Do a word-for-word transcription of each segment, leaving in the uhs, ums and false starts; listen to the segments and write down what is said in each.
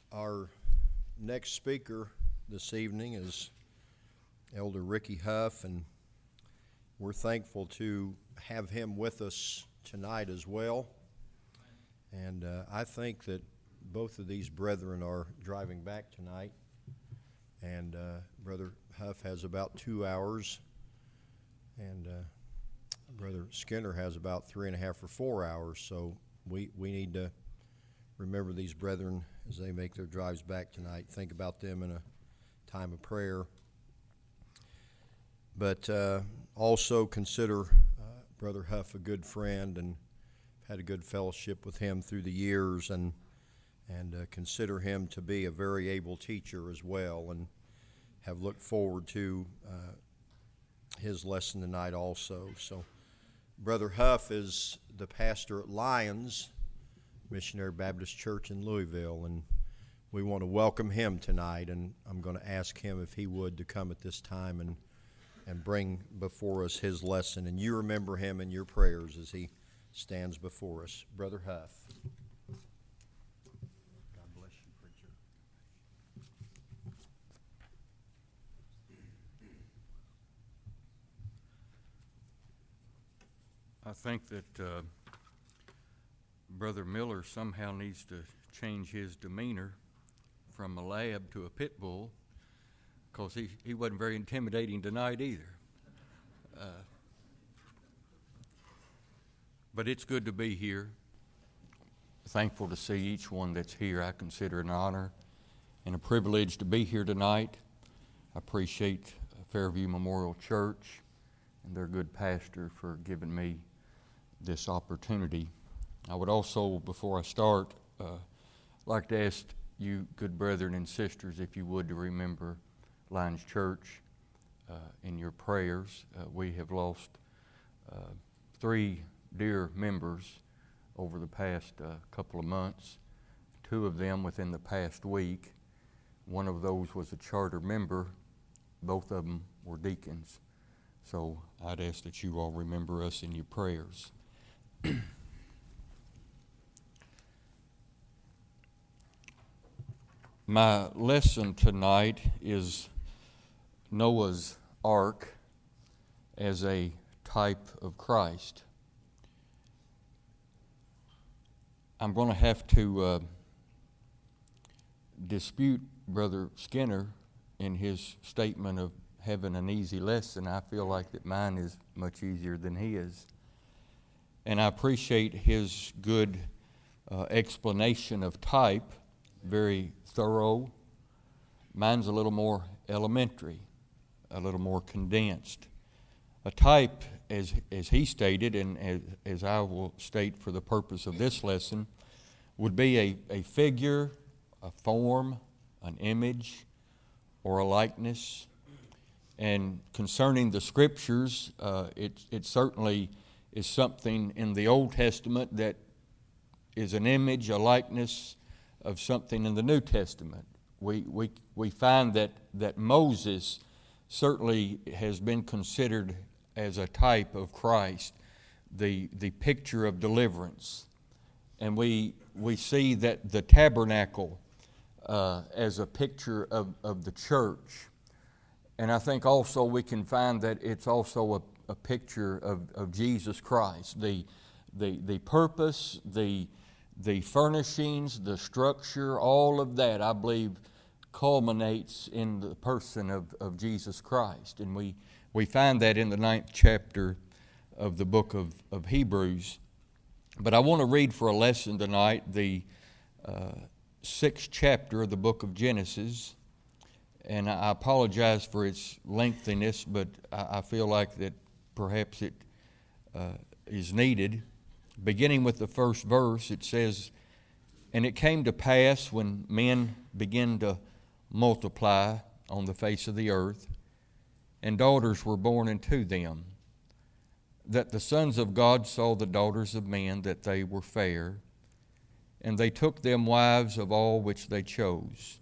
Our next speaker this evening is Elder Ricky Huff, and we're thankful to have him with us tonight as well. And uh, I think that both of these brethren are driving back tonight, and uh, Brother Huff has about two hours, and uh, Brother Skinner has about three and a half or four hours, so we, we need to remember these brethren as they make their drives back tonight. Think about them in a time of prayer. But uh, also consider uh, Brother Huff a good friend, and had a good fellowship with him through the years, and and uh, consider him to be a very able teacher as well, and have looked forward to uh, his lesson tonight also. So Brother Huff is the pastor at Lyons Missionary Baptist Church in Louisville, and we want to welcome him tonight, and I'm going to ask him if he would to come at this time and and bring before us his lesson, and you remember him in your prayers as he stands before us. Brother Huff. God bless you, preacher. I think that uh, Brother Miller somehow needs to change his demeanor from a lab to a pit bull, because he, he wasn't very intimidating tonight either. Uh, but it's good to be here. Thankful to see each one that's here. I consider it an honor and a privilege to be here tonight. I appreciate Fairview Memorial Church and their good pastor for giving me this opportunity. I would also, before I start, uh, like to ask you, good brethren and sisters, if you would, to remember Lyons Church uh, in your prayers. Uh, we have lost uh, three dear members over the past uh, couple of months, two of them within the past week. One of those was a charter member. Both of them were deacons. So I'd ask that you all remember us in your prayers. My lesson tonight is Noah's Ark as a type of Christ. I'm going to have to uh, dispute Brother Skinner in his statement of having an easy lesson. I feel like that mine is much easier than his. And I appreciate his good uh, explanation of type, very thorough. Mine's a little more elementary, a little more condensed. A type, as as he stated, and as, as I will state for the purpose of this lesson, would be a, a figure, a form, an image, or a likeness. And concerning the Scriptures, uh, it, it certainly is something in the Old Testament that is an image, a likeness of something in the New Testament. We we we find that that Moses certainly has been considered as a type of Christ, the the picture of deliverance, and we we see that the tabernacle uh, as a picture of of the church, and I think also we can find that it's also a, a picture of, of Jesus Christ, the the the purpose, the the furnishings, the structure, all of that, I believe, culminates in the person of, of Jesus Christ. And we, we find that in the ninth chapter of the book of, of Hebrews. But I want to read for a lesson tonight the uh, sixth chapter of the book of Genesis. And I apologize for its lengthiness, but I, I feel like that perhaps it uh, is needed. Beginning with the first verse, it says, "And it came to pass when men began to multiply on the face of the earth, and daughters were born unto them, that the sons of God saw the daughters of men, that they were fair, and they took them wives of all which they chose.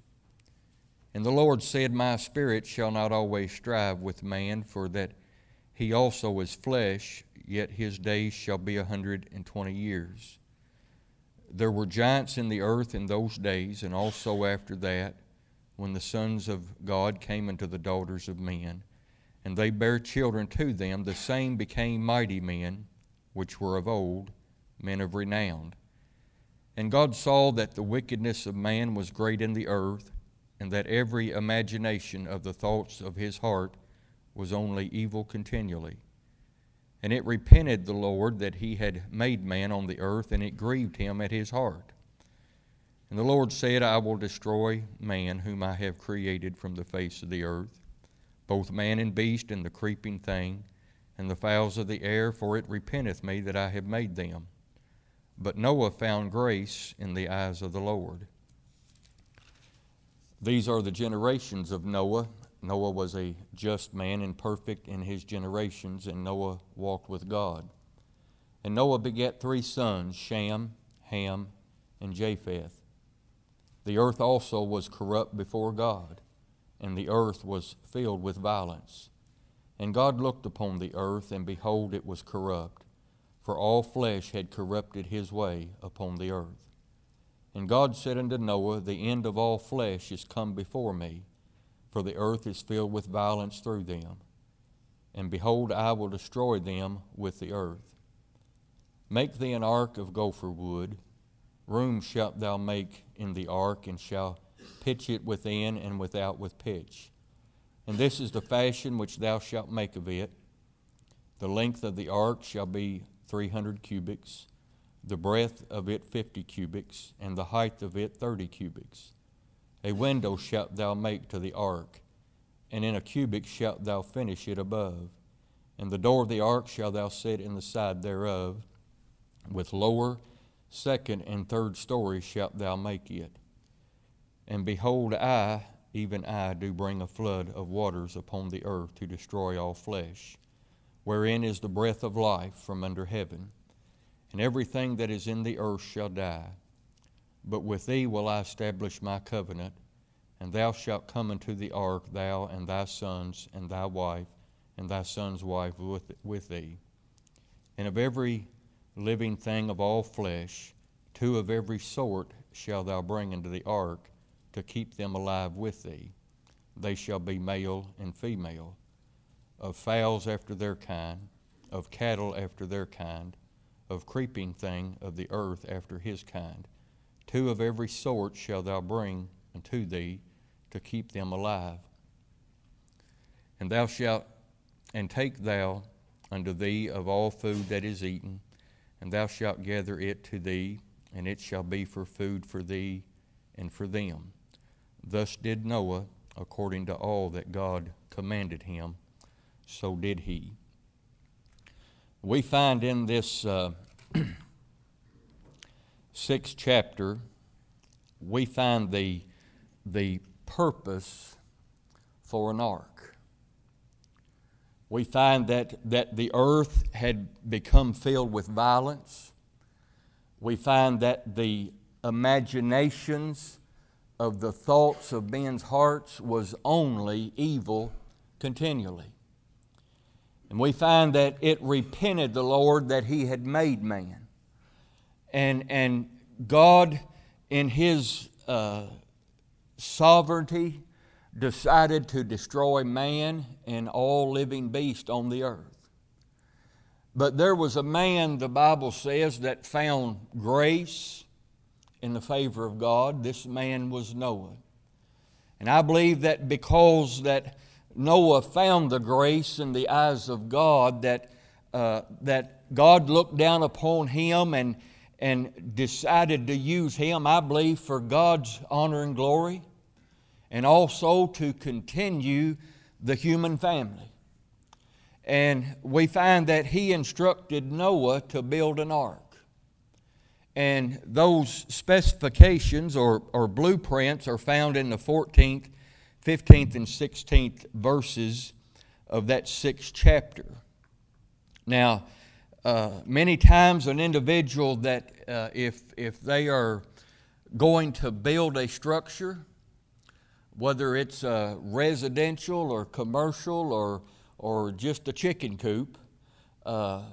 And the Lord said, My spirit shall not always strive with man, for that he also is flesh, yet his days shall be a hundred and twenty years. There were giants in the earth in those days, and also after that, when the sons of God came unto the daughters of men, and they bare children to them, the same became mighty men, which were of old, men of renown. And God saw that the wickedness of man was great in the earth, and that every imagination of the thoughts of his heart was only evil continually. And it repented the Lord that he had made man on the earth, and it grieved him at his heart. And the Lord said, I will destroy man whom I have created from the face of the earth, both man and beast, and the creeping thing, and the fowls of the air, for it repenteth me that I have made them. But Noah found grace in the eyes of the Lord. These are the generations of Noah. Noah was a just man and perfect in his generations, and Noah walked with God. And Noah begat three sons, Shem, Ham, and Japheth. The earth also was corrupt before God, and the earth was filled with violence. And God looked upon the earth, and behold, it was corrupt, for all flesh had corrupted his way upon the earth. And God said unto Noah, the end of all flesh is come before me, for the earth is filled with violence through them. And behold, I will destroy them with the earth. Make thee an ark of gopher wood. Room shalt thou make in the ark, and shalt pitch it within and without with pitch. And this is the fashion which thou shalt make of it. The length of the ark shall be three hundred cubits, the breadth of it fifty cubits, and the height of it thirty cubits. A window shalt thou make to the ark, and in a cubit shalt thou finish it above. And the door of the ark shalt thou set in the side thereof. With lower, second, and third stories shalt thou make it. And behold, I, even I, do bring a flood of waters upon the earth to destroy all flesh, wherein is the breath of life from under heaven. And everything that is in the earth shall die. But with thee will I establish my covenant, and thou shalt come into the ark, thou and thy sons, and thy wife, and thy son's wife with, with thee. And of every living thing of all flesh, two of every sort shalt thou bring into the ark, to keep them alive with thee. They shall be male and female, of fowls after their kind, of cattle after their kind, of creeping thing of the earth after his kind. Two of every sort shalt thou bring unto thee, to keep them alive. And thou shalt, and take thou unto thee of all food that is eaten, and thou shalt gather it to thee, and it shall be for food for thee and for them. Thus did Noah, according to all that God commanded him, so did he. We find in this uh, sixth chapter, we find the, the purpose for an ark. We find that, that the earth had become filled with violence. We find that the imaginations of the thoughts of men's hearts was only evil continually. And we find that it repented the Lord that he had made man. And, and God, in his uh, sovereignty, decided to destroy man and all living beasts on the earth. But there was a man, the Bible says, that found grace in the favor of God. This man was Noah. And I believe that because that Noah found the grace in the eyes of God, that uh, that God looked down upon him and and decided to use him, I believe, for God's honor and glory, and also to continue the human family. And we find that he instructed Noah to build an ark. And those specifications or, or blueprints are found in the fourteenth, fifteenth, and sixteenth verses of that sixth chapter. Now, uh, many times an individual that uh, if, if they are going to build a structure, whether it's a residential or commercial or, or just a chicken coop, uh,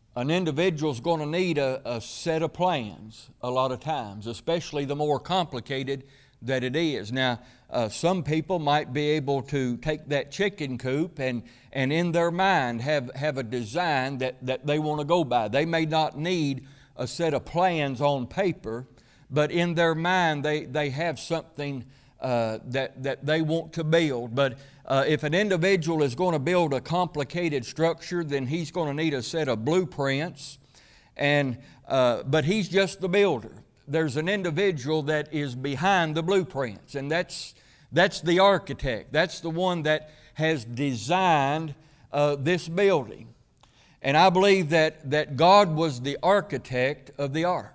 an individual's going to need a, a set of plans a lot of times, especially the more complicated that it is. Now, uh, some people might be able to take that chicken coop and, and in their mind have, have a design that, that they want to go by. They may not need a set of plans on paper, but in their mind they, they have something uh, that, that they want to build. But uh, if an individual is going to build a complicated structure, then he's going to need a set of blueprints, and, uh, but he's just the builder. There's an individual that is behind the blueprints, and that's, that's the architect. That's the one that has designed uh, this building. And I believe that, that God was the architect of the ark.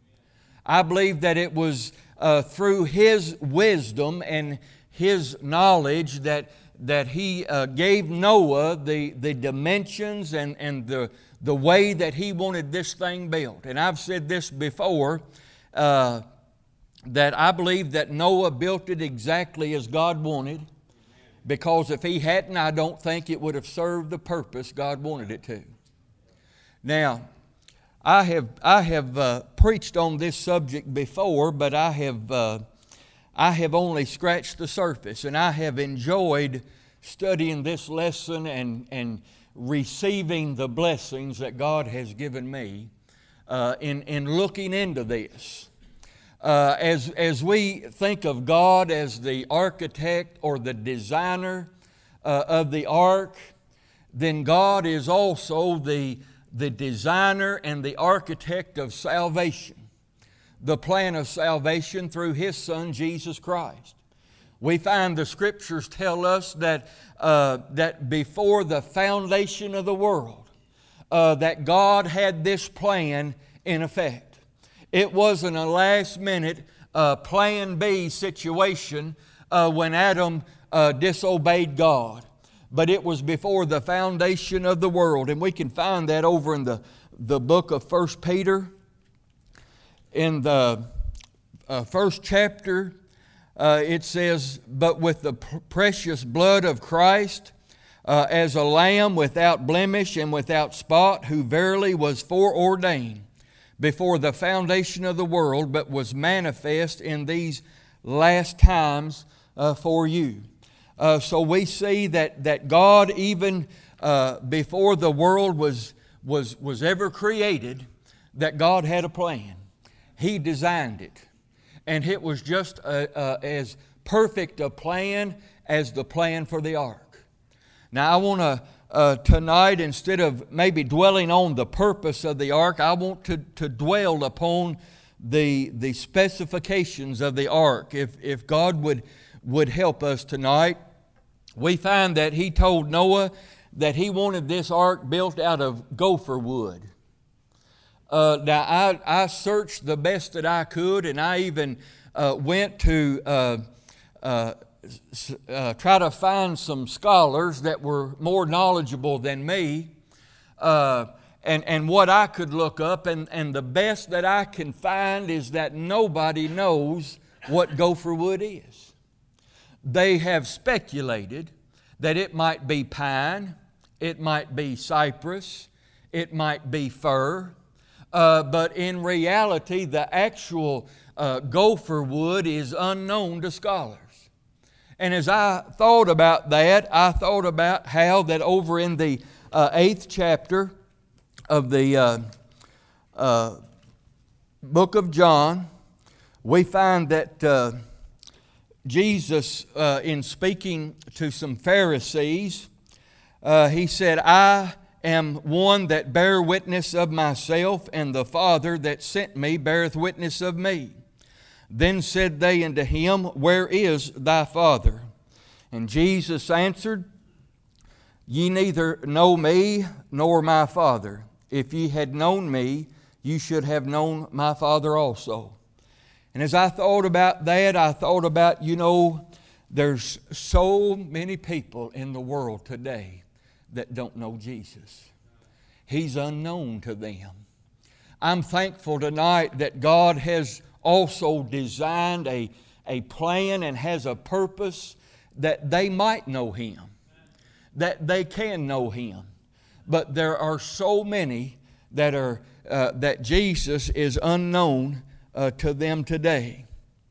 I believe that it was uh, through His wisdom and His knowledge that, that He uh, gave Noah the, the dimensions and, and the, the way that he wanted this thing built. And I've said this before, uh, that I believe that Noah built it exactly as God wanted, because if he hadn't, I don't think it would have served the purpose God wanted it to. Now, I have I have uh, preached on this subject before, but I have uh, I have only scratched the surface, and I have enjoyed studying this lesson and and receiving the blessings that God has given me uh, in in looking into this. Uh, as as we think of God as the architect or the designer uh, of the ark, then God is also the the designer and the architect of salvation, the plan of salvation through His Son, Jesus Christ. We find the Scriptures tell us that, uh, that before the foundation of the world, uh, that God had this plan in effect. It wasn't a last-minute uh, Plan B situation uh, when Adam uh, disobeyed God. But it was before the foundation of the world. And we can find that over in the, the book of First Peter. In the uh, first chapter, uh, it says, "But with the pr- precious blood of Christ, uh, as a lamb without blemish and without spot, who verily was foreordained before the foundation of the world, but was manifest in these last times uh, for you." Uh, so we see that, that God, even uh, before the world was, was, was ever created, that God had a plan. He designed it. And it was just a, a, as perfect a plan as the plan for the ark. Now I want to, uh, tonight, instead of maybe dwelling on the purpose of the ark, I want to, to dwell upon the, the specifications of the ark. If, if God would, would help us tonight. We find that He told Noah that he wanted this ark built out of gopher wood. Uh, now, I, I searched the best that I could, and I even uh, went to uh, uh, uh, try to find some scholars that were more knowledgeable than me, uh, and, and what I could look up, and, and the best that I can find is that nobody knows what gopher wood is. They have speculated that it might be pine, it might be cypress, it might be fir, uh, but in reality the actual uh, gopher wood is unknown to scholars. And as I thought about that, I thought about how that over in the uh, eighth chapter of the uh, uh, book of John, we find that uh, Jesus, uh, in speaking to some Pharisees, uh, He said, "I am one that bear witness of myself, and the Father that sent me beareth witness of me. Then said they unto Him, Where is thy Father? And Jesus answered, Ye neither know me nor my Father. If ye had known me, you should have known my Father also." And as I thought about that, I thought about, you know, there's so many people in the world today that don't know Jesus. He's unknown to them. I'm thankful tonight that God has also designed a, a plan and has a purpose that they might know Him, that they can know Him. But there are so many that are uh, that Jesus is unknown uh, to them today.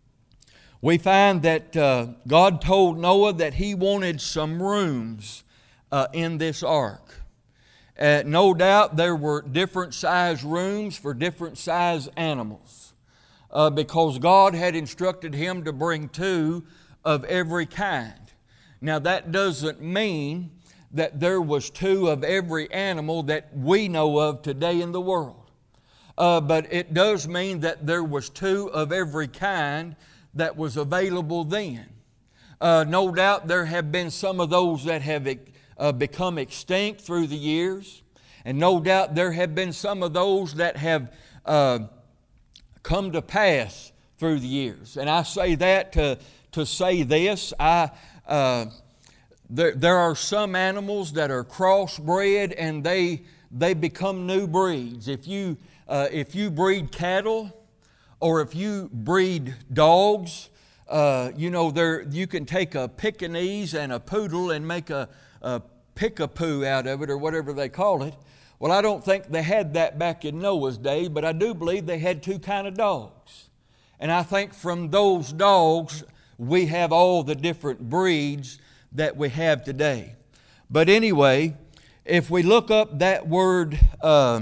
We find that uh, God told Noah that he wanted some rooms uh, in this ark. Uh, no doubt there were different size rooms for different size animals uh, because God had instructed him to bring two of every kind. Now that doesn't mean that there was two of every animal that we know of today in the world. Uh, but it does mean that there was two of every kind that was available then. Uh, no doubt there have been some of those that have uh, become extinct through the years. And no doubt there have been some of those that have uh, come to pass through the years. And I say that to, to say this. I, uh, there, there are some animals that are crossbred and they, they become new breeds. If you, uh, if you breed cattle or if you breed dogs, uh, you know, there, you can take a Pekingese and a poodle and make a, a pick-a-poo out of it or whatever they call it. Well, I don't think they had that back in Noah's day, but I do believe they had two kind of dogs. And I think from those dogs, we have all the different breeds that we have today. But anyway, if we look up that word uh,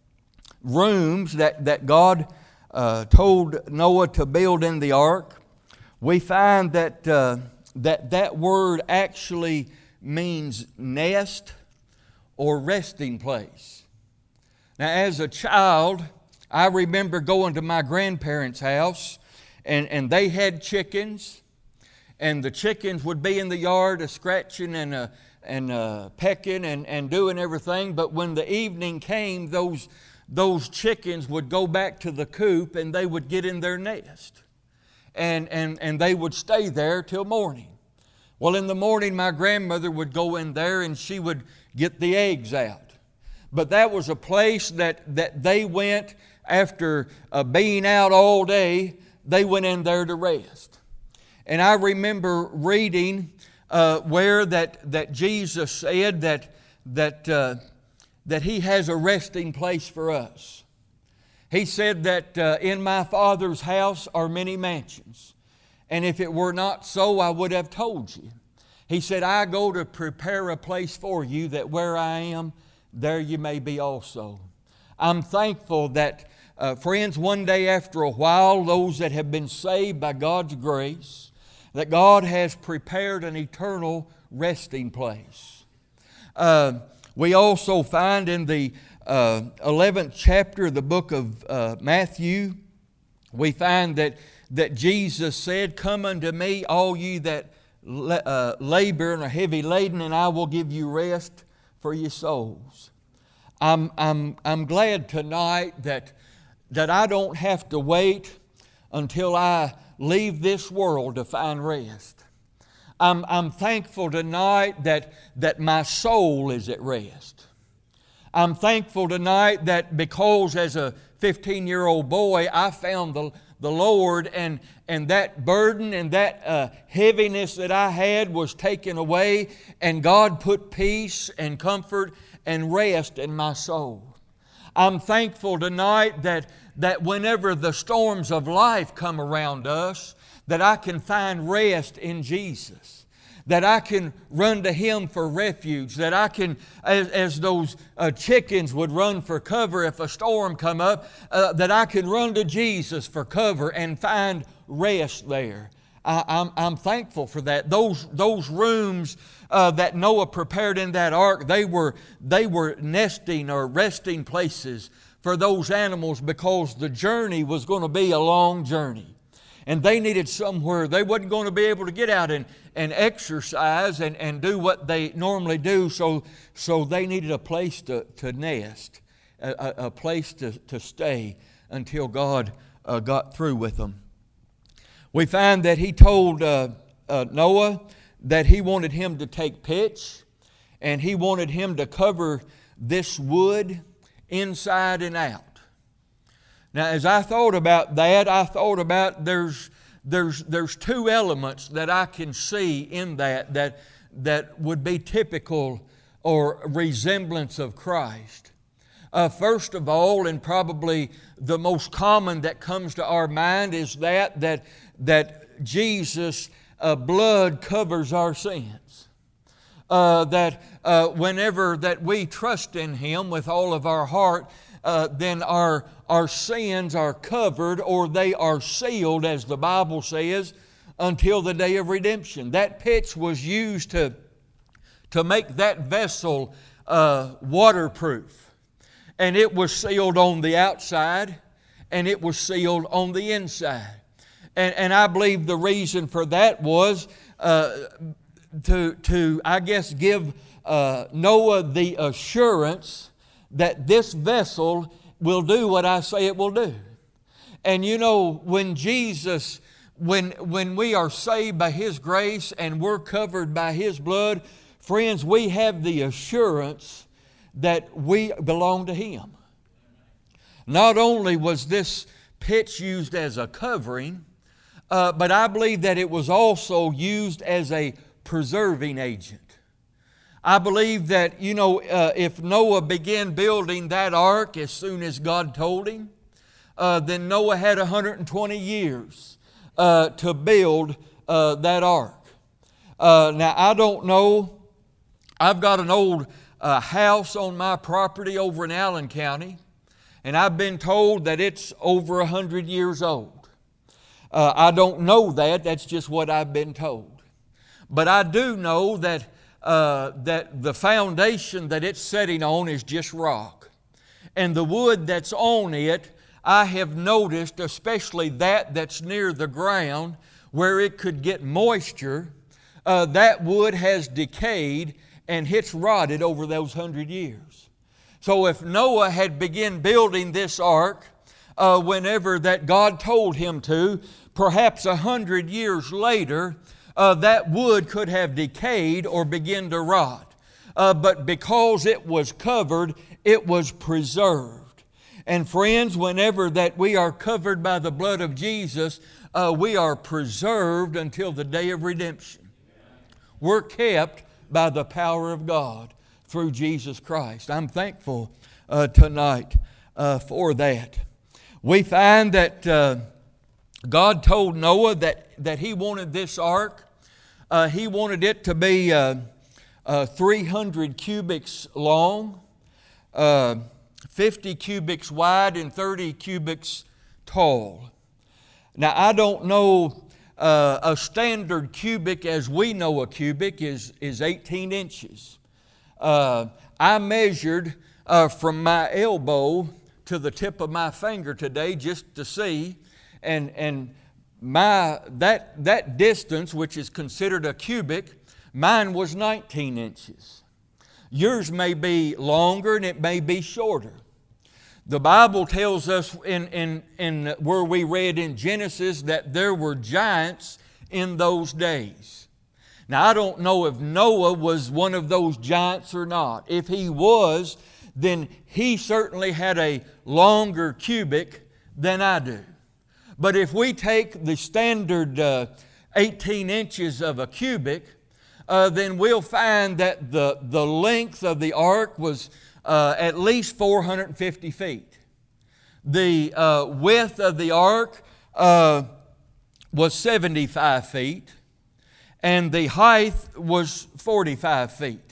rooms that, that God uh, told Noah to build in the ark, we find that uh, that, that word actually means nest or resting place. Now, as a child, I remember going to my grandparents' house, and, and they had chickens, and the chickens would be in the yard a scratching and a, and a pecking and, and doing everything. But when the evening came, those, those chickens would go back to the coop and they would get in their nest. And, and, and they would stay there till morning. Well, in the morning, my grandmother would go in there and she would get the eggs out. But that was a place that, that they went after uh, being out all day, they went in there to rest. And I remember reading uh, where that, that Jesus said that, that, uh, that He has a resting place for us. He said that uh, in my Father's house are many mansions. And if it were not so, I would have told you. He said, I go to prepare a place for you that where I am, there you may be also. I'm thankful that, uh, friends, one day after a while, those that have been saved by God's grace, that God has prepared an eternal resting place. Uh, we also find in the uh, eleventh chapter of the book of uh, Matthew, we find that, that Jesus said, come unto me, all ye that uh, labor and are heavy laden, and I will give you rest for your souls. I'm, I'm, I'm glad tonight that, that I don't have to wait until I leave this world to find rest. I'm, I'm thankful tonight that, that my soul is at rest. I'm thankful tonight that because as a fifteen-year-old boy I found the, the Lord, and, and that burden and that uh, heaviness that I had was taken away, and God put peace and comfort and rest in my soul. I'm thankful tonight that, that whenever the storms of life come around us, that I can find rest in Jesus. That I can run to Him for refuge. That I can, as, as those uh, chickens would run for cover if a storm come up, uh, that I can run to Jesus for cover and find rest there. I, I'm, I'm thankful for that. Those, those rooms uh, that Noah prepared in that ark, they were, they were nesting or resting places for those animals because the journey was going to be a long journey. And they needed somewhere. They wasn't going to be able to get out and, and exercise and, and do what they normally do. So, so they needed a place to, to nest, a, a place to, to stay until God uh, got through with them. We find that He told uh, uh, Noah that He wanted him to take pitch, and He wanted him to cover this wood inside and out. Now, as I thought about that, I thought about there's, there's, there's two elements that I can see in that, that that would be typical or resemblance of Christ. Uh, first of all, and probably the most common that comes to our mind, is that that that Jesus' uh, blood covers our sins. Uh, that uh, whenever that we trust in Him with all of our heart, uh, then our our sins are covered, or they are sealed, as the Bible says, until the day of redemption. That pitch was used to to make that vessel uh, waterproof. And it was sealed on the outside, and it was sealed on the inside. And, and I believe the reason for that was uh, to, to, I guess, give uh, Noah the assurance that this vessel will do what I say it will do. And you know, when Jesus, when, when we are saved by His grace and we're covered by His blood, friends, we have the assurance that we belong to Him. Not only was this pitch used as a covering, uh, but I believe that it was also used as a preserving agent. I believe that, you know, uh, if Noah began building that ark as soon as God told him, uh, then Noah had one hundred twenty years uh, to build uh, that ark. Uh, now, I don't know. I've got an old uh, house on my property over in Allen County, and I've been told that it's over one hundred years old. Uh, I don't know that. That's just what I've been told. But I do know that uh, that the foundation that it's sitting on is just rock. And the wood that's on it, I have noticed, especially that that's near the ground where it could get moisture, uh, that wood has decayed and it's rotted over those hundred years. So if Noah had begun building this ark uh, whenever that God told him to, perhaps a hundred years later, uh, that wood could have decayed or begin to rot. Uh, but because it was covered, it was preserved. And friends, whenever that we are covered by the blood of Jesus, uh, we are preserved until the day of redemption. We're kept by the power of God through Jesus Christ. I'm thankful uh, tonight uh, for that. We find that uh, God told Noah that, that He wanted this ark. Uh, he wanted it to be uh, uh, three hundred cubits long, uh, fifty cubits wide, and thirty cubits tall. Now, I don't know, uh, a standard cubic as we know a cubic is, is eighteen inches. Uh, I measured uh, from my elbow to the tip of my finger today just to see, and and my that that distance, which is considered a cubic, mine was nineteen inches. Yours may be longer and it may be shorter. The Bible tells us in, in, in where we read in Genesis that there were giants in those days. Now, I don't know if Noah was one of those giants or not. If he was, then he certainly had a longer cubic than I do. But if we take the standard uh, eighteen inches of a cubic, uh, then we'll find that the, the length of the ark was uh, at least four hundred fifty feet. The uh, width of the ark uh, was seventy-five feet. And the height was forty-five feet.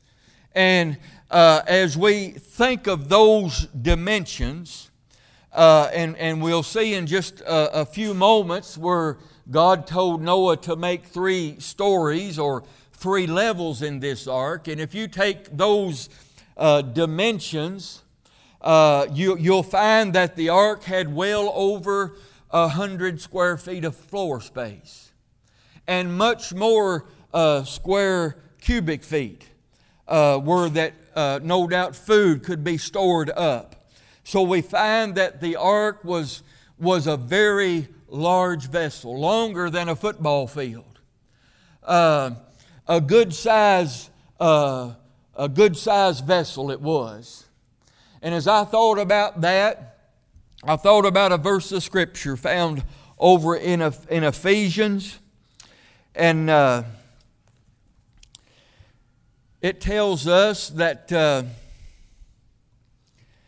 And uh, as we think of those dimensions, uh, and, and we'll see in just a, a few moments where God told Noah to make three stories or three levels in this ark. And if you take those uh, dimensions, uh, you, you'll find that the ark had well over a hundred square feet of floor space, and much more uh, square cubic feet uh, where that uh, no doubt food could be stored up. So we find that the ark was, was a very large vessel, longer than a football field. Uh, a good size, uh, a good size vessel it was. And as I thought about that, I thought about a verse of Scripture found over in, in Ephesians. And uh, it tells us that uh,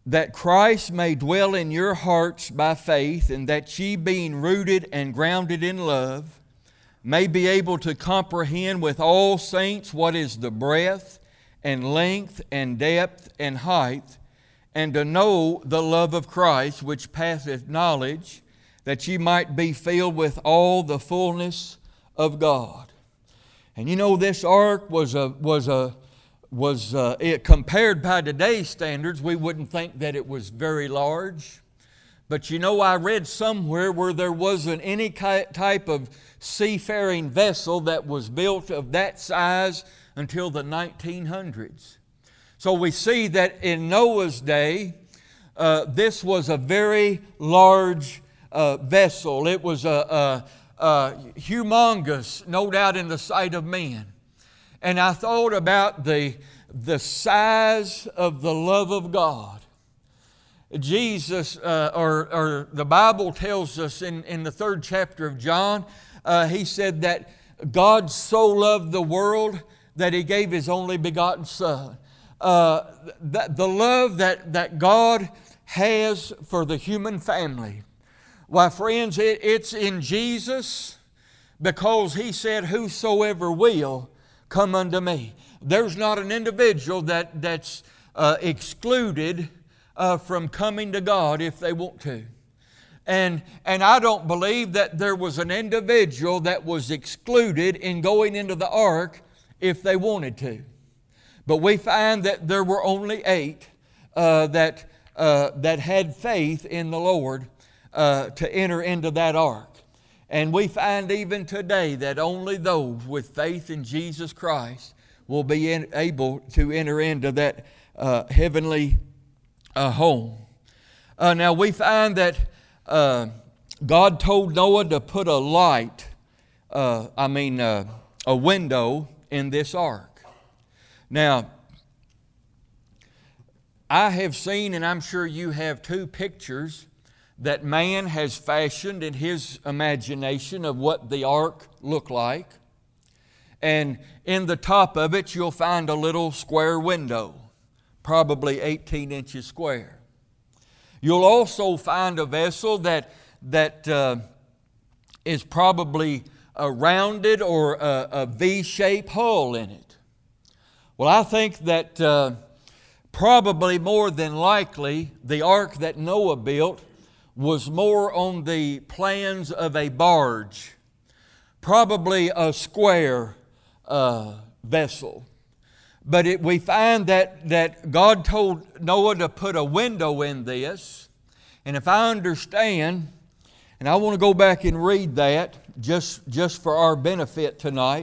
that Christ may dwell in your hearts by faith, and that ye, being rooted and grounded in love, may be able to comprehend with all saints what is the breadth and length and depth and height, and to know the love of Christ, which passeth knowledge, that ye might be filled with all the fullness of God. And you know, this ark was a was a was uh, it, compared by today's standards, we wouldn't think that it was very large. But you know, I read somewhere where there wasn't any type of seafaring vessel that was built of that size until the nineteen hundreds. So we see that in Noah's day, uh, this was a very large uh, vessel. It was a, a, a humongous, no doubt, in the sight of men. And I thought about the, the size of the love of God. Jesus, uh, or, or the Bible tells us in, in the third chapter of John, uh, He said that God so loved the world that He gave His only begotten Son. Uh, the, the love that, that God has for the human family. Why, friends, it, it's in Jesus, because He said, whosoever will, come unto me. There's not an individual that, that's uh, excluded uh, from coming to God if they want to. And, and I don't believe that there was an individual that was excluded in going into the ark if they wanted to. But we find that there were only eight uh, that, uh, that had faith in the Lord uh, to enter into that ark. And we find even today that only those with faith in Jesus Christ will be in, able to enter into that uh, heavenly uh, home. Uh, now we find that uh, God told Noah to put a light, uh, I mean uh, a window in this ark. Now, I have seen, and I'm sure you have too, pictures that man has fashioned in his imagination of what the ark looked like. And in the top of it, you'll find a little square window, probably eighteen inches square. You'll also find a vessel that, that uh, is probably a rounded or a, a V-shaped hull in it. Well, I think that uh, probably more than likely the ark that Noah built was more on the plans of a barge, probably a square uh, vessel. But it, we find that, that God told Noah to put a window in this. And if I understand, and I want to go back and read that just, just for our benefit tonight.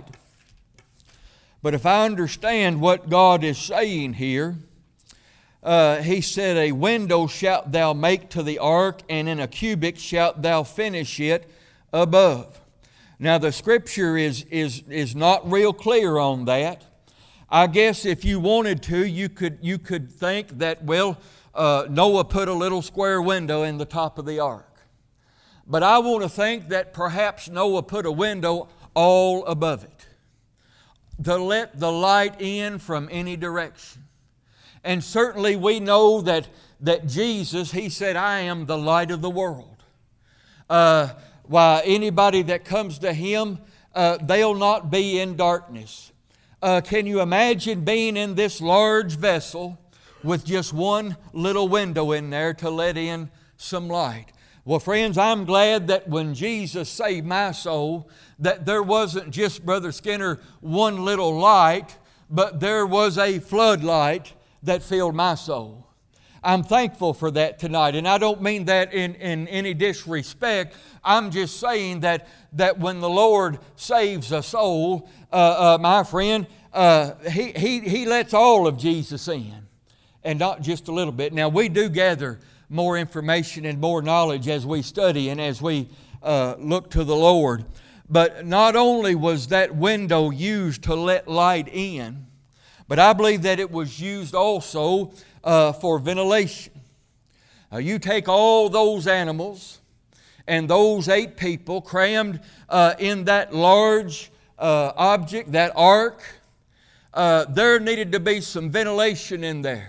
But if I understand what God is saying here, uh, He said, a window shalt thou make to the ark, and in a cubit shalt thou finish it above. Now the Scripture is, is, is not real clear on that. I guess if you wanted to, you could, you could think that, well, uh, Noah put a little square window in the top of the ark. But I want to think that perhaps Noah put a window all above it, to let the light in from any direction. And certainly we know that, that Jesus, He said, I am the light of the world. Uh, why, anybody that comes to Him, uh, they'll not be in darkness. Uh, can you imagine being in this large vessel with just one little window in there to let in some light? Well, friends, I'm glad that when Jesus saved my soul, that there wasn't just, Brother Skinner, one little light, but there was a floodlight that filled my soul. I'm thankful for that tonight. And I don't mean that in, in any disrespect. I'm just saying that, that when the Lord saves a soul, uh, uh, my friend, uh, he, he, he lets all of Jesus in, and not just a little bit. Now, we do gather more information and more knowledge as we study and as we uh, look to the Lord. But not only was that window used to let light in, but I believe that it was used also uh, for ventilation. Uh, you take all those animals and those eight people crammed uh, in that large uh, object, that ark. Uh, there needed to be some ventilation in there.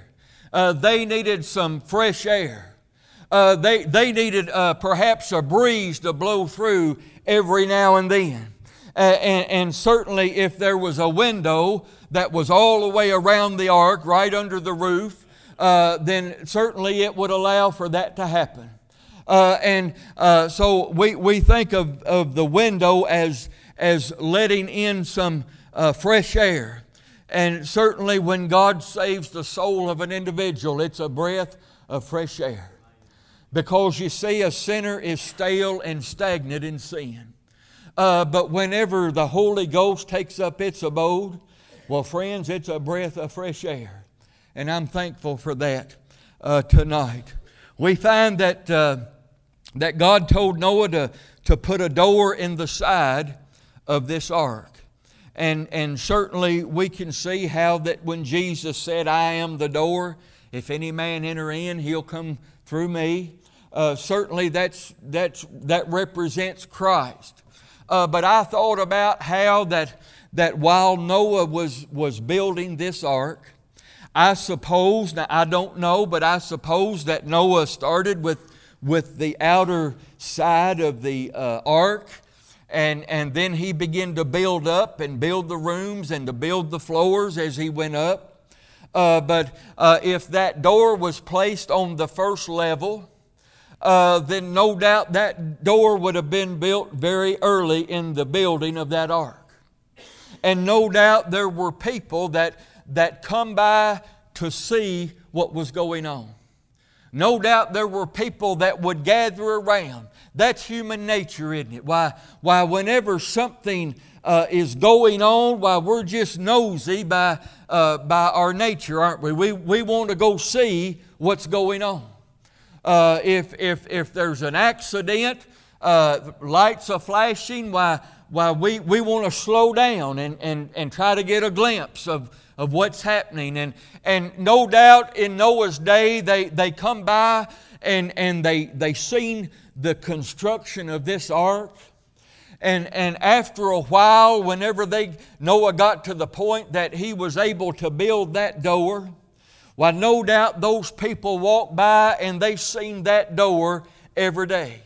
Uh, they needed some fresh air. Uh, they, they needed uh, perhaps a breeze to blow through every now and then. Uh, and, and certainly if there was a window that was all the way around the ark, right under the roof, uh, then certainly it would allow for that to happen. Uh, and uh, so we, we think of, of the window as, as letting in some uh, fresh air. And certainly when God saves the soul of an individual, it's a breath of fresh air. Because you see, a sinner is stale and stagnant in sin. Uh, but whenever the Holy Ghost takes up its abode, well, friends, it's a breath of fresh air. And I'm thankful for that uh, tonight. We find that, uh, that God told Noah to, to put a door in the side of this ark. And, and certainly we can see how that when Jesus said, I am the door, if any man enter in, he'll come through me. Uh, certainly that's, that's, that represents Christ. Uh, but I thought about how that, that while Noah was, was building this ark, I suppose, now I don't know, but I suppose that Noah started with, with the outer side of the uh, ark. And, and then he began to build up and build the rooms and to build the floors as he went up. Uh, but uh, if that door was placed on the first level, uh, then no doubt that door would have been built very early in the building of that ark. And no doubt there were people that, that come by to see what was going on. No doubt there were people that would gather around. That's human nature, isn't it? Why, why whenever something uh, is going on, why we're just nosy by, uh, by our nature, aren't we? We, we want to go see what's going on. Uh, if, if, if there's an accident, uh, lights are flashing, why, why we, we want to slow down and, and, and try to get a glimpse of, of what's happening. And, and no doubt in Noah's day, they, they come by and, and they, they seen the construction of this ark. And, and after a while, whenever they Noah got to the point that he was able to build that door, why, no doubt those people walked by and they seen that door every day.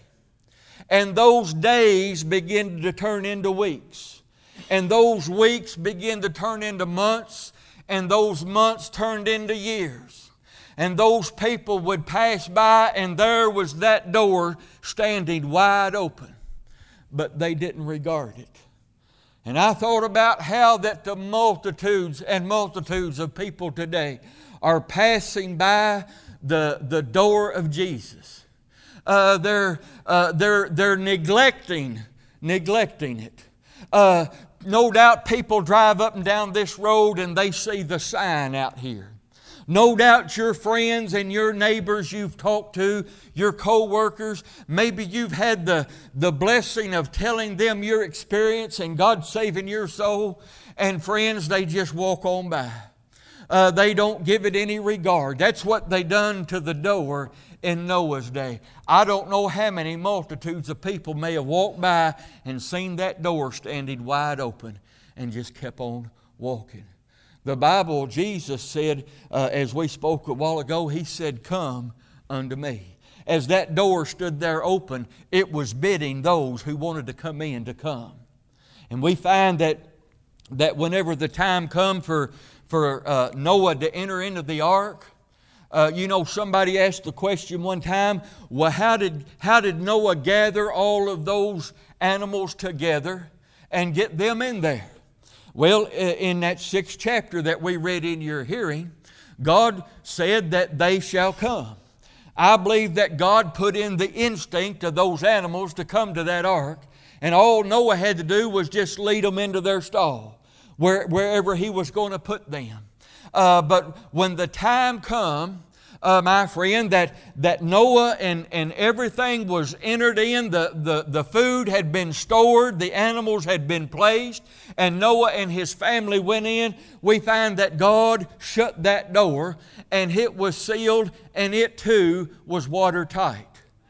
And those days begin to turn into weeks. And those weeks begin to turn into months. And those months turned into years. And those people would pass by and there was that door standing wide open. But they didn't regard it. And I thought about how that the multitudes and multitudes of people today are passing by the, the door of Jesus. Uh, they're, uh, they're, they're neglecting, neglecting it. Uh, no doubt people drive up and down this road and they see the sign out here. No doubt your friends and your neighbors you've talked to, your co-workers, maybe you've had the, the blessing of telling them your experience and God saving your soul. And friends, they just walk on by. Uh, they don't give it any regard. That's what they done to the door in Noah's day. I don't know how many multitudes of people may have walked by and seen that door standing wide open and just kept on walking. The Bible, Jesus said, uh, as we spoke a while ago, He said, "Come unto me." As that door stood there open, it was bidding those who wanted to come in to come. And we find that, that whenever the time come for, for uh, Noah to enter into the ark, uh, you know, somebody asked the question one time, well, how did, how did Noah gather all of those animals together and get them in there? Well, in that sixth chapter that we read in your hearing, God said that they shall come. I believe that God put in the instinct of those animals to come to that ark, and all Noah had to do was just lead them into their stall, where, wherever he was going to put them. Uh, but when the time come, uh, my friend, that, that Noah and, and everything was entered in, the, the, the food had been stored, the animals had been placed, and Noah and his family went in, we find that God shut that door, and it was sealed, and it too was watertight.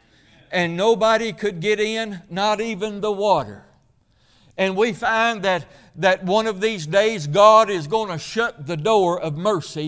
And nobody could get in, not even the water. And we find that, that one of these days God is going to shut the door of mercy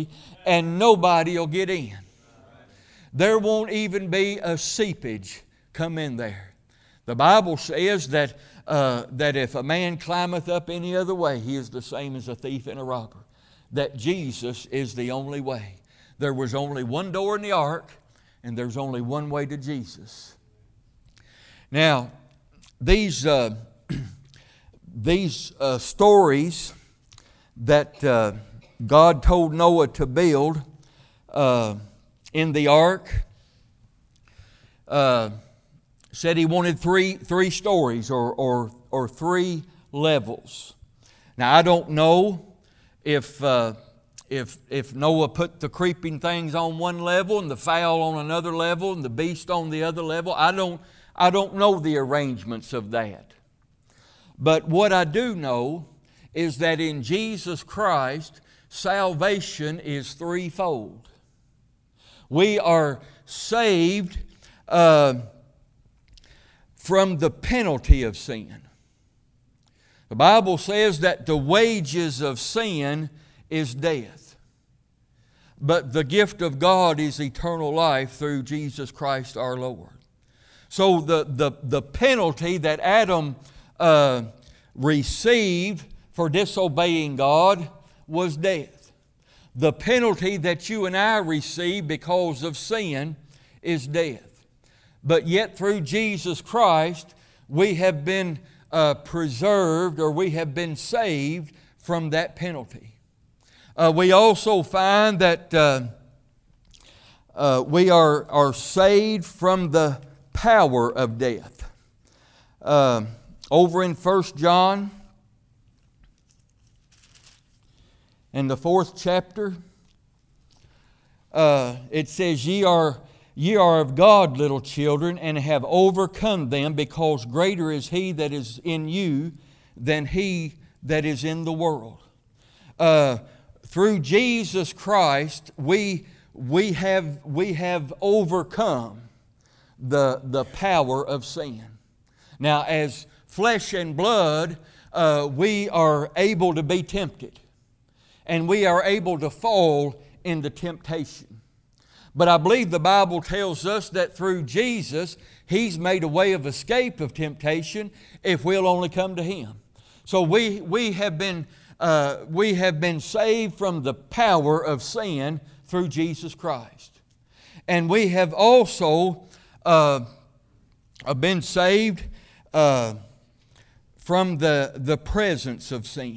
and nobody will get in. There won't even be a seepage come in there. The Bible says that, uh, that if a man climbeth up any other way, he is the same as a thief and a robber. That Jesus is the only way. There was only one door in the ark, and there's only one way to Jesus. Now, these, uh, these uh, stories that uh, God told Noah to build uh, in the ark, uh, said he wanted three, three stories or, or, or three levels. Now, I don't know if, uh, if, if Noah put the creeping things on one level and the fowl on another level and the beast on the other level. I don't, I don't know the arrangements of that. But what I do know is that in Jesus Christ, salvation is threefold. We are saved uh, from the penalty of sin. The Bible says that the wages of sin is death, but the gift of God is eternal life through Jesus Christ our Lord. So the, the, the penalty that Adam uh, received for disobeying God was death. The penalty that you and I receive because of sin is death. But yet through Jesus Christ, we have been uh, preserved, or we have been saved from that penalty. Uh, we also find that uh, uh, we are, are saved from the power of death. Uh, over in First John, in the fourth chapter, uh, it says, Ye are Ye are of God, little children, and have overcome them, because greater is He that is in you than he that is in the world. Uh, through Jesus Christ, we, we, have, we have overcome the, the power of sin. Now, as flesh and blood, uh, we are able to be tempted, and we are able to fall into temptation. But I believe the Bible tells us that through Jesus, He's made a way of escape of temptation if we'll only come to Him. So we, we, have been, uh, we have been saved from the power of sin through Jesus Christ. And we have also uh, been saved uh, from the, the presence of sin.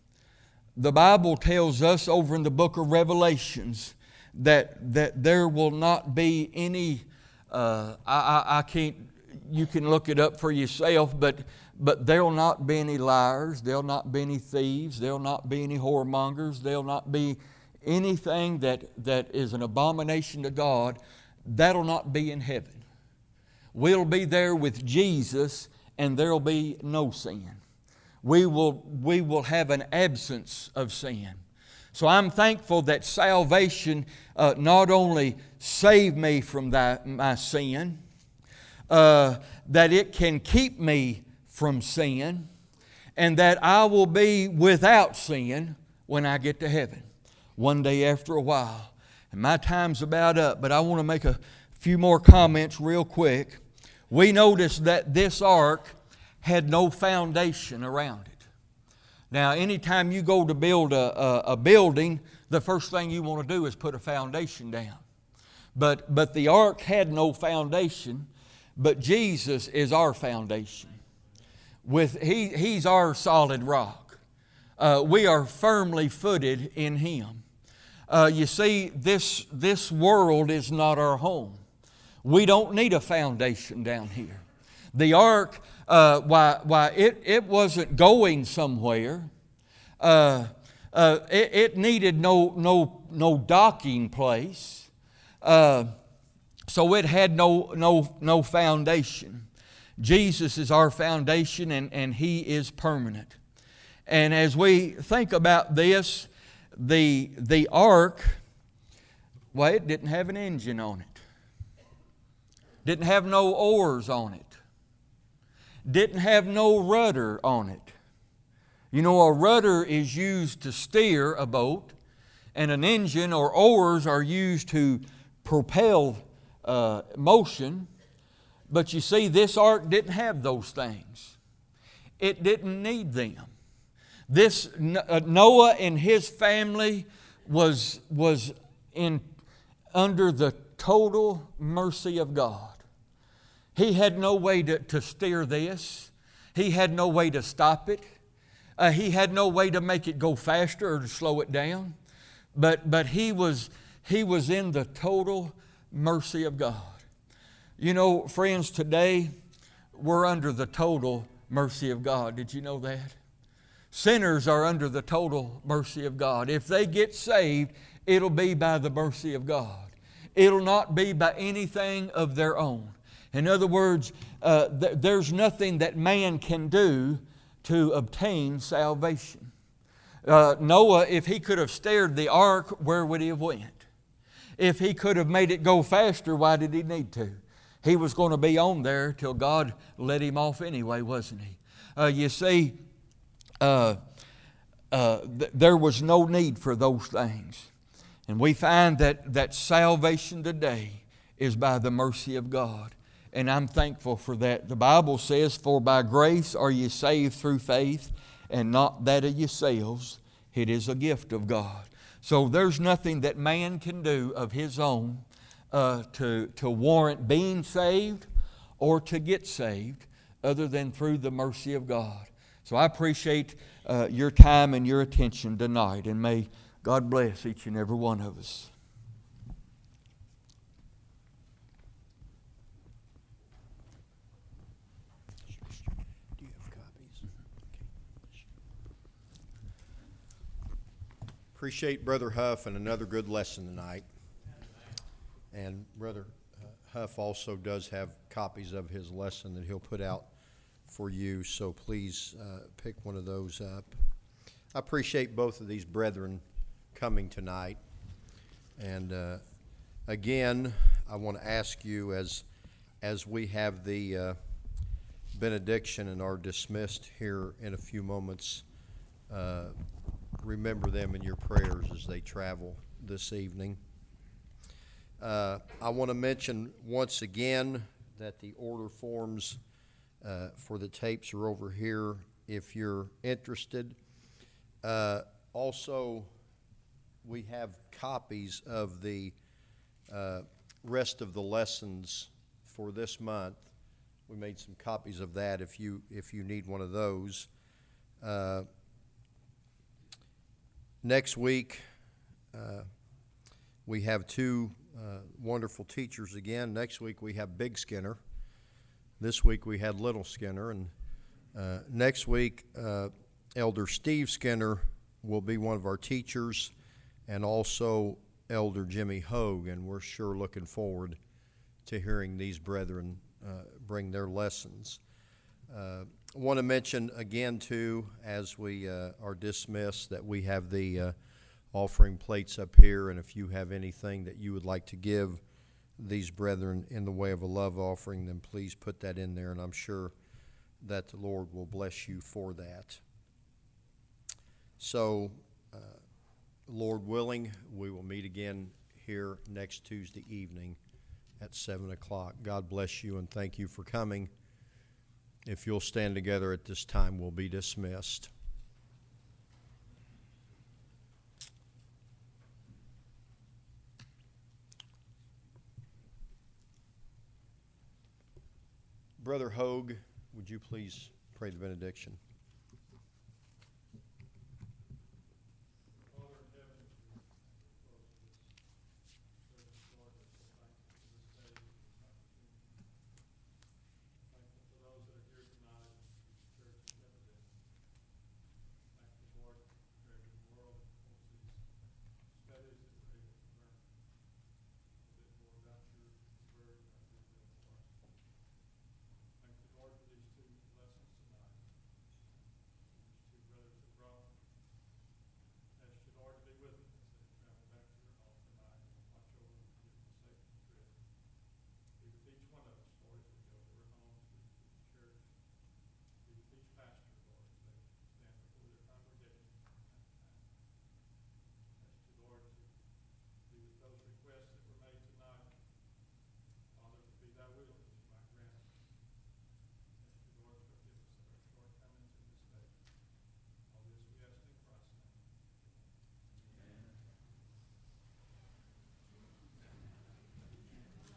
The Bible tells us over in the book of Revelations that that there will not be any, uh, I, I, I can't, you can look it up for yourself, but, but there will not be any liars, there will not be any thieves, there will not be any whoremongers, there will not be anything that, that is an abomination to God. That will not be in heaven. We'll be there with Jesus, and there will be no sin. We will, we will have an absence of sin. So I'm thankful that salvation uh, not only saved me from that, my sin, uh, that it can keep me from sin, and that I will be without sin when I get to heaven one day after a while. And my time's about up, but I want to make a few more comments real quick. We noticed that this ark had no foundation around it. Now, anytime you go to build a, a, a building, the first thing you want to do is put a foundation down. But, but the ark had no foundation, but Jesus is our foundation. With, he, he's our solid rock. Uh, we are firmly footed in Him. Uh, you see, this, this world is not our home. We don't need a foundation down here. The ark, uh, why, why it, it wasn't going somewhere. Uh, uh, it, it needed no, no, no docking place. Uh, so it had no, no, no foundation. Jesus is our foundation, and, and He is permanent. And as we think about this, the, the ark, well, it didn't have an engine on it. Didn't have no oars on it. Didn't have no rudder on it. You know, a rudder is used to steer a boat, and an engine or oars are used to propel uh, motion. But you see, this ark didn't have those things. It didn't need them. This Noah and his family was, was in, under the total mercy of God. He had no way to, to steer this. He had no way to stop it. Uh, he had no way to make it go faster or to slow it down. But, but he was, he was in the total mercy of God. You know, friends, today we're under the total mercy of God. Did you know that? Sinners are under the total mercy of God. If they get saved, it'll be by the mercy of God. It'll not be by anything of their own. In other words, uh, th- there's nothing that man can do to obtain salvation. Uh, Noah, if he could have steered the ark, where would he have went? If he could have made it go faster, why did he need to? He was going to be on there till God let him off anyway, wasn't he? Uh, you see, uh, uh, th- there was no need for those things. And we find that, that salvation today is by the mercy of God. And I'm thankful for that. The Bible says, "For by grace are ye saved through faith, and not that of yourselves. It is a gift of God." So there's nothing that man can do of his own uh, to, to warrant being saved or to get saved other than through the mercy of God. So I appreciate uh, your time and your attention tonight, and may God bless each and every one of us. Do you have copies? Okay. Appreciate Brother Huff and another good lesson tonight. And Brother uh, Huff also does have copies of his lesson that he'll put out for you, so please uh, pick one of those up. I appreciate both of these brethren coming tonight. And uh, again, I want to ask you, as as we have the uh, benediction and are dismissed here in a few moments, uh, remember them in your prayers as they travel this evening. Uh, I want to mention once again that the order forms uh, for the tapes are over here if you're interested. Uh, also, we have copies of the uh, rest of the lessons for this month. We made some copies of that if you if you need one of those. Uh, next week, uh, we have two uh, wonderful teachers again. Next week we have Big Skinner. This week we had Little Skinner, and uh, next week uh, Elder Steve Skinner will be one of our teachers, and also Elder Jimmy Hogue, and we're sure looking forward to hearing these brethren uh, bring their lessons. Uh, I want to mention again, too, as we uh, are dismissed, that we have the uh, offering plates up here, and if you have anything that you would like to give these brethren in the way of a love offering, then please put that in there, and I'm sure that the Lord will bless you for that. So, uh, Lord willing, we will meet again here next Tuesday evening at seven o'clock. God bless you, and thank you for coming. If you'll stand together at this time, we'll be dismissed. Brother Hogue, would you please pray the benediction?